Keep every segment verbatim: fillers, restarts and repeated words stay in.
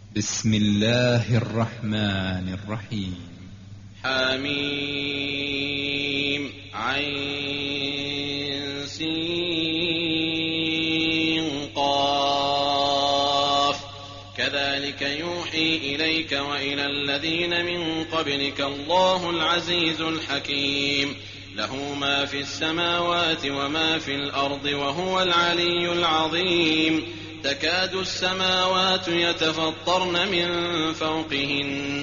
بسم الله الرحمن الرحيم. حميم عين سين قاف كذلك يوحي إليك وإلى الذين من قبلك الله العزيز الحكيم له ما في السماوات وما في الأرض وهو العلي العظيم تكاد السماوات يتفطرن من فوقهن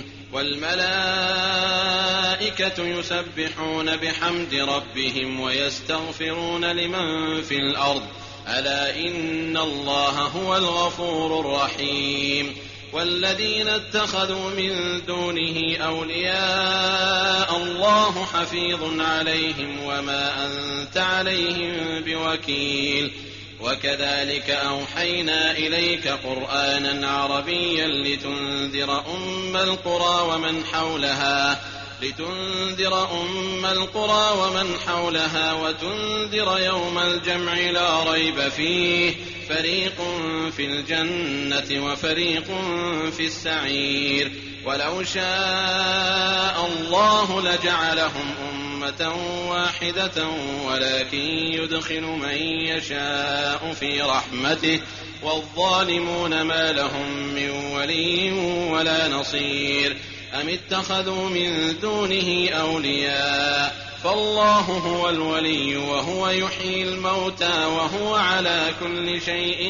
والملائكة يسبحون بحمد ربهم ويستغفرون لمن في الأرض ألا إن الله هو الغفور الرحيم والذين اتخذوا من دونه أولياء الله حفيظ عليهم وما أنت عليهم بوكيل وكذلك أوحينا إليك قرآنا عربيا لتنذر أم القرى ومن حولها لتنذر أم القرى ومن حولها وتنذر يوم الجمع لا ريب فيه فريق في الجنة وفريق في السعير ولو شاء الله لجعلهم أمة واحدة ولكن يدخل من يشاء في رحمته والظالمون ما لهم من ولي ولا نصير أم اتخذوا من دونه أولياء فالله هو الولي وهو يحيي الموتى وهو على كل شيء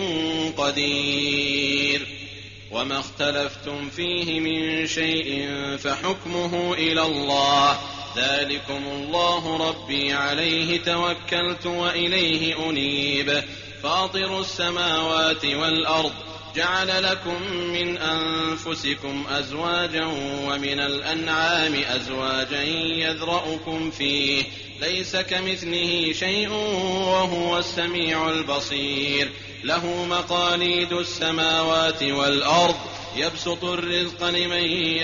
قدير وما اختلفتم فيه من شيء فحكمه إلى الله ذلكم الله ربي عليه توكلت وإليه أنيب فاطر السماوات والأرض جعل لكم من أنفسكم أزواجا ومن الأنعام أزواجا يذرأكم فيه ليس كمثله شيء وهو السميع البصير له مقاليد السماوات والأرض يبسط الرزق لمن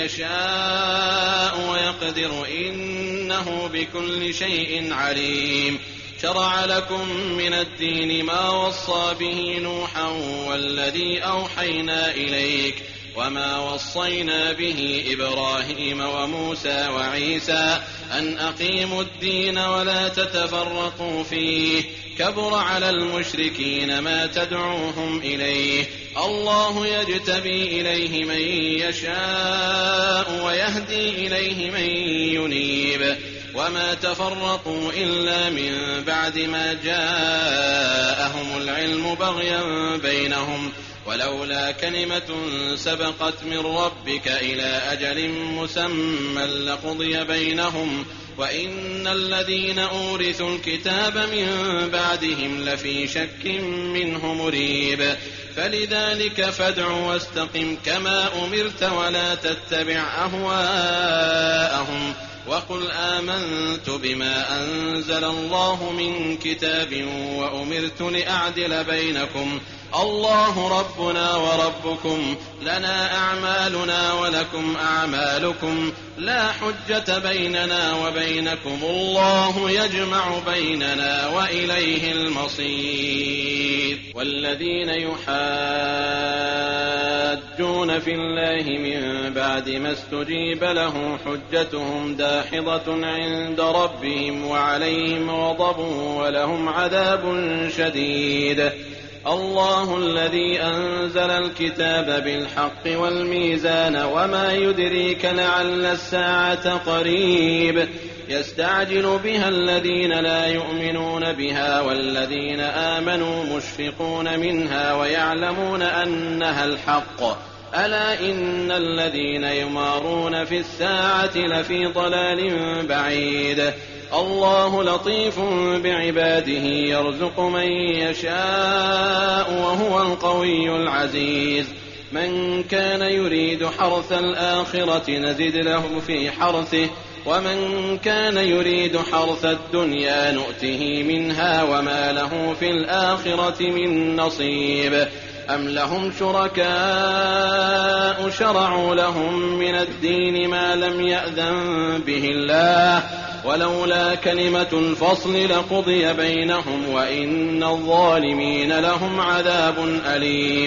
يشاء ويقدر إنه بكل شيء عليم شرع لكم من الدين ما وصى به نوحا والذي أوحينا إليك وما وصينا به إبراهيم وموسى وعيسى أن أقيموا الدين ولا تتفرقوا فيه كبر على المشركين ما تدعوهم إليه الله يجتبي إليه من يشاء ويهدي إليه من ينيب وما تفرقوا إلا من بعد ما جاءهم العلم بغيا بينهم ولولا كلمة سبقت من ربك إلى أجل مسمى لقضي بينهم وإن الذين أورثوا الكتاب من بعدهم لفي شك منه مريب فلذلك فادع واستقم كما أمرت ولا تتبع أهواءهم وقل آمنت بما أنزل الله من كتاب وأمرت لأعدل بينكم الله ربنا وربكم لنا أعمالنا ولكم أعمالكم لا حجة بيننا وبينكم الله يجمع بيننا وإليه المصير والذين يحاجون في الله من بعد ما استجيب له حجتهم داحضة عند ربهم وعليهم غضب ولهم عذاب شديد الله الذي أنزل الكتاب بالحق والميزان وما يدريك لعل الساعة قريب يستعجل بها الذين لا يؤمنون بها والذين آمنوا مشفقون منها ويعلمون أنها الحق ألا إن الذين يمارون في الساعة لفي ضلال بعيد الله لطيف بعباده يرزق من يشاء وهو القوي العزيز من كان يريد حرث الآخرة نزد له في حرثه ومن كان يريد حرث الدنيا نؤته منها وما له في الآخرة من نصيب أم لهم شركاء شرعوا لهم من الدين ما لم يأذن به الله ولولا كلمة الفصل لقضي بينهم وإن الظالمين لهم عذاب أليم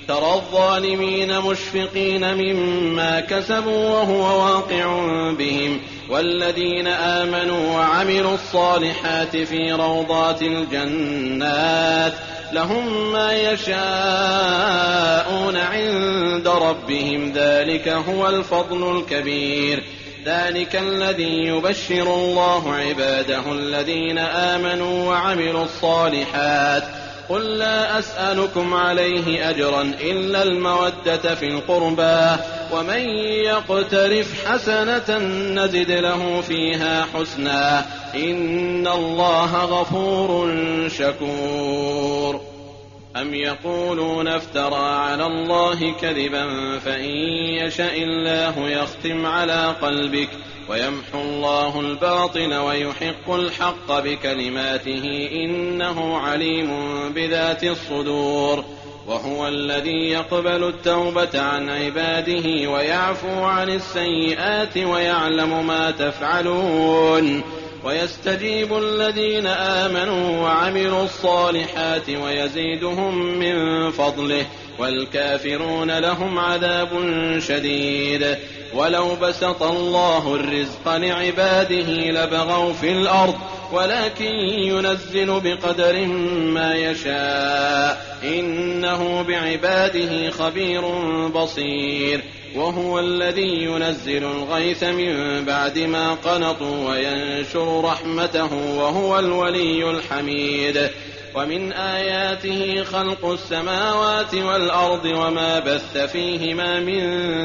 ترى الظالمين مشفقين مما كسبوا وهو واقع بهم والذين آمنوا وعملوا الصالحات في روضات الجنات لهم ما يشاءون عند ربهم ذلك هو الفضل الكبير. ذلك الذي يبشر الله عباده الذين آمنوا وعملوا الصالحات قل لا أسألكم عليه أجرا إلا المودة في القربى ومن يقترف حسنة نزد له فيها حسنا إن الله غفور شكور. أم يقولون افترى على الله كذبا فإن يشاء الله يختم على قلبك ويمحو الله الباطل ويحق الحق بكلماته إنه عليم بذات الصدور. وهو الذي يقبل التوبة عن عباده ويعفو عن السيئات ويعلم ما تفعلون ويستجيب الذين آمنوا وعملوا الصالحات ويزيدهم من فضله والكافرون لهم عذاب شديد. ولو بسط الله الرزق لعباده لبغوا في الأرض ولكن ينزل بقدر ما يشاء إنه بعباده خبير بصير. وهو الذي ينزل الغيث من بعد ما قنطوا وينشر رحمته وهو الولي الحميد. ومن آياته خلق السماوات والأرض وما بث فيهما من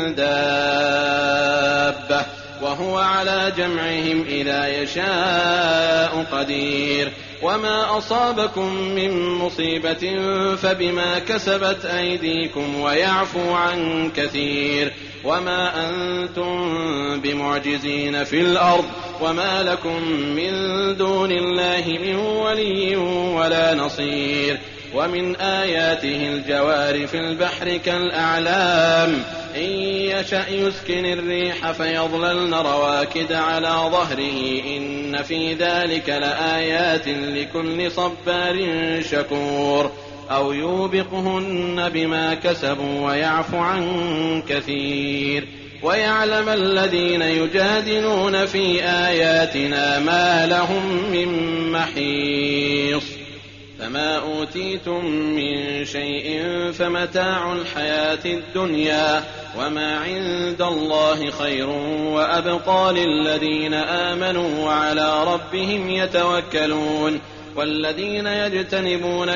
دابة وهو على جمعهم إذا يشاء قدير. وما أصابكم من مصيبة فبما كسبت أيديكم ويعفو عن كثير. وما أنتم بمعجزين في الأرض وما لكم من دون الله من ولي ولا نصير. ومن آياته الجوار في البحر كالأعلام إن يشأ يسكن الريح فيظللن رواكد على ظهره إن في ذلك لآيات لكل صبار شكور. أو يوبقهن بما كسبوا ويعفو عن كثير. ويعلم الذين يجادلون في آياتنا ما لهم من محيص. فما أوتيتم من شيء فمتاع الحياة الدنيا وما عند الله خير وأبقى للذين آمنوا وعلى ربهم يتوكلون. والذين يجتنبون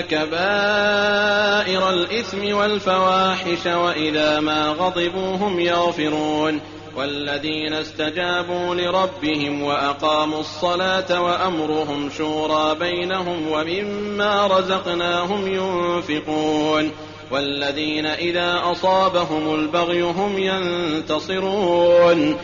كبائر الإثم والفواحش وإذا ما غضبوا هم يغفرون. والذين استجابوا لربهم وأقاموا الصلاة وأمرهم شورى بينهم ومما رزقناهم ينفقون. والذين إذا أصابهم البغي هم ينتصرون.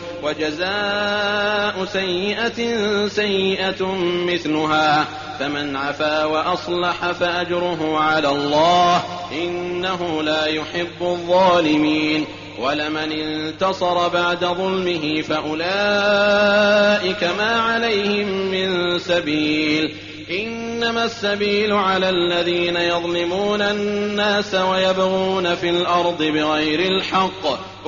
وجزاء سيئة سيئة مثلها فمن عفا وأصلح فأجره على الله إنه لا يحب الظالمين. ولمن انتصر بعد ظلمه فأولئك ما عليهم من سبيل إنما السبيل على الذين يظلمون الناس ويبغون في الأرض بغير الحق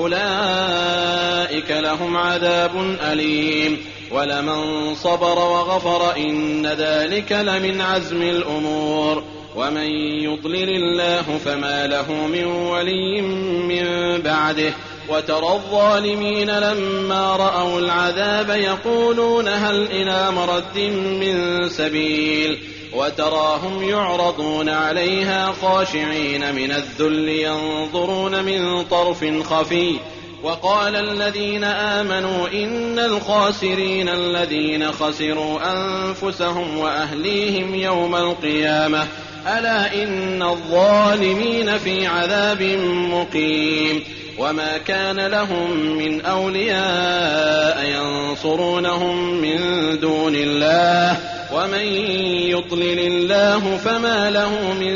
أولئك لهم عذاب أليم. ولمن صبر وغفر إن ذلك لمن عزم الأمور. ومن يضلل الله فما له من ولي من بعده. وترى الظالمين لما رأوا العذاب يقولون هل إلى مرد من سبيل. وتراهم يعرضون عليها خاشعين من الذل ينظرون من طرف خفي. وقال الذين آمنوا إن الخاسرين الذين خسروا أنفسهم وأهليهم يوم القيامة ألا إن الظالمين في عذاب مقيم. وما كان لهم من أولياء ينصرونهم من دون الله ومن يضلل الله فما له من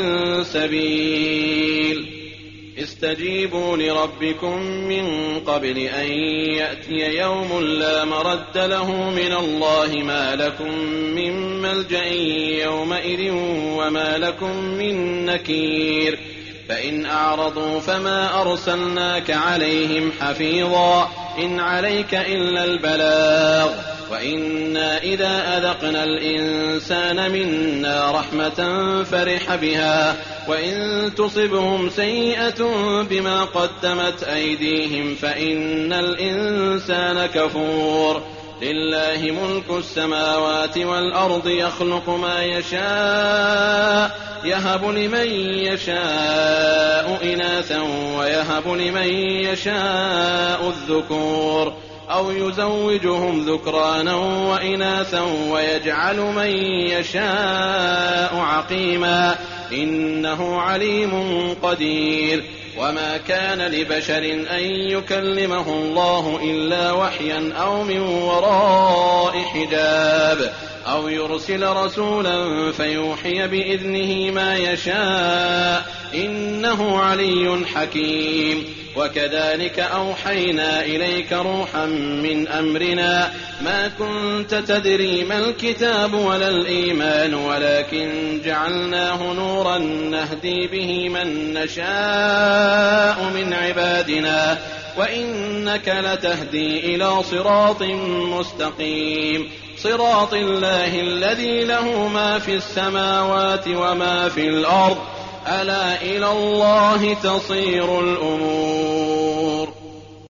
سبيل. استجيبوا لربكم من قبل أن يأتي يوم لا مرد له من الله ما لكم من ملجأ يومئذ وما لكم من نكير. فإن أعرضوا فما أرسلناك عليهم حفيظا إن عليك إلا البلاغ وإنا إذا أذقنا الإنسان منا رحمة فرح بها وإن تصبهم سيئة بما قدمت أيديهم فإن الإنسان كفور لله ملك السماوات والأرض يخلق ما يشاء يهب لمن يشاء إناثا ويهب لمن يشاء الذكور أو يزوجهم ذكرانا وإناثا ويجعل من يشاء عقيما إنه عليم قدير وما كان لبشر أن يكلمه الله إلا وحيا أو من وراء حجاب أو يرسل رسولا فيوحي بإذنه ما يشاء إنه علي حكيم وكذلك أوحينا إليك روحا من أمرنا ما كنت تدري ما الكتاب ولا الإيمان ولكن جعلناه نورا نهدي به من نشاء من عبادنا وإنك لتهدي إلى صراط مستقيم صراط الله الذي له ما في السماوات وما في الأرض ألا إلى الله تصير الأمور.